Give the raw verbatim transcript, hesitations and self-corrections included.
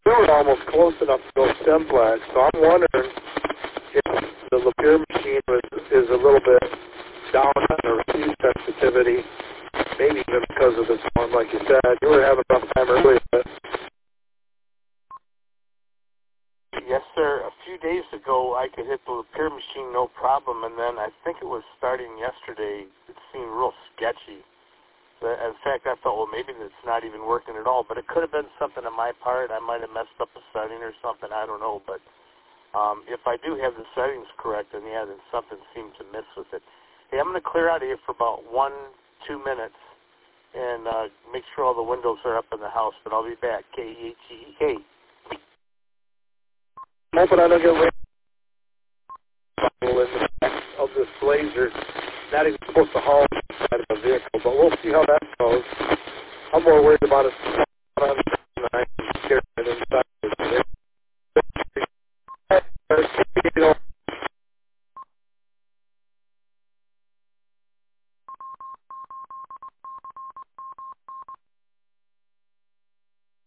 we were almost close enough to go Simplex, so I'm wondering if the Lapeer machine was, is a little bit down on the receive sensitivity, maybe even because of this one, like you said. You were having a rough time earlier. Yes, sir. A few days ago, I could hit the Lapeer machine no problem, and then I think it was starting yesterday, it seemed real sketchy. In fact, I thought, well, maybe it's not even working at all, but it could have been something on my part. I might have messed up a setting or something. I don't know, but um, if I do have the settings correct, then yeah, then something seemed to miss with it. Hey, I'm going to clear out of here for about one, two minutes and uh, make sure all the windows are up in the house, but I'll be back. K E H E K. Hoping I don't get rain in the back of this Blazer. Not even supposed to haul inside of a vehicle, but we'll see how that goes. I'm more worried about it than I am scared of it inside.